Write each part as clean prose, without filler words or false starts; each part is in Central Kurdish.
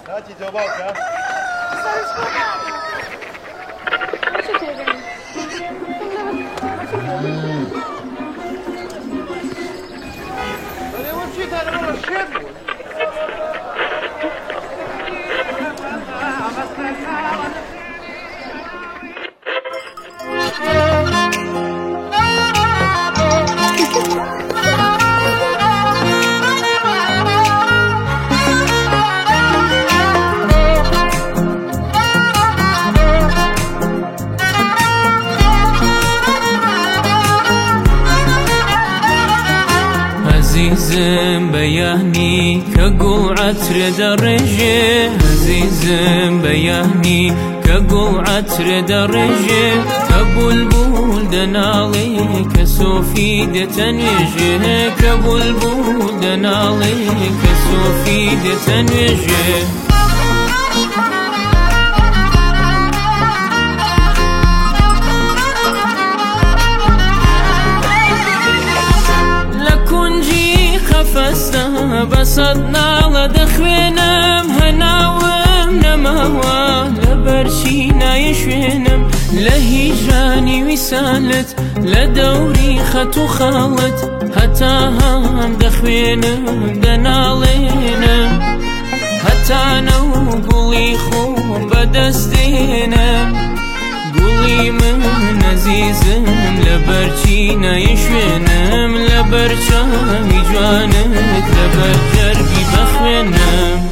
ناتی تۆ باوکە؟ بەڵێوە چیتە لەمەوە شێت بوو؟ عزيزم بياني كقول عطر درجة عزيزم بياني كقول عطر درجة كبلبل دنالي كسوفي دتنجه كبلبل دنالي كسوفي دتنجه فستا بسطنا لدخوينم هناوم نموا لبرشينا يشوينم لهيجاني وسالت لدوري خطو خالت حتى هم دخوينم دنالينم حتى نو قولي خوم بدستينم قولي من عزيزم لبرچينا يشوينم لبرچامي جوانك لبرجربي بخوينم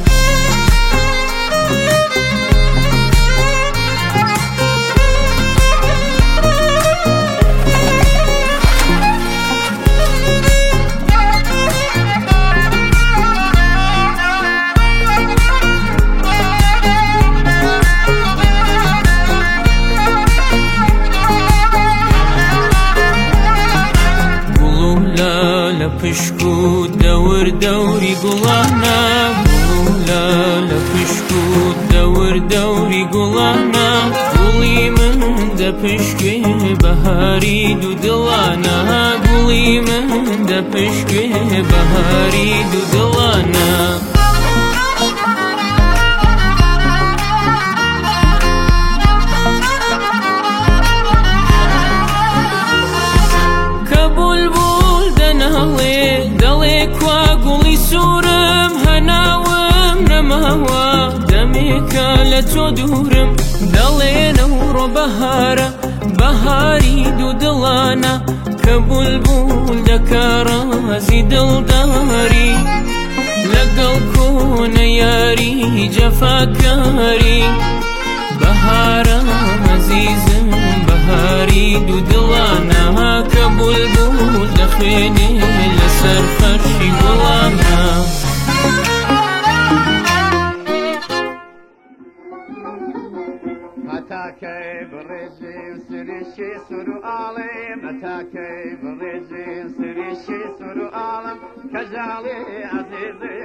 لپشکو دور دوری گلانا گولا لپشکو دور دوری گلانا گولی من دپشکی بهاری دو دلانا گولی من دپشکی بهاری دو دلانا دلي كوا قولي سورم هناوم نموا دمك لتو دورم دلي نور بهارة بهاري دو دلانا كبلبل دكارازي دل داري لقل كون ياري جفاكاري بهارة عزيزم بهاري دو دلانا كبلبل دخيني لسر فرشي قلانا متاكي بريجي سريشي سرو عالم متاكي بريجي سريشي سرو عالم كجالي عزيزي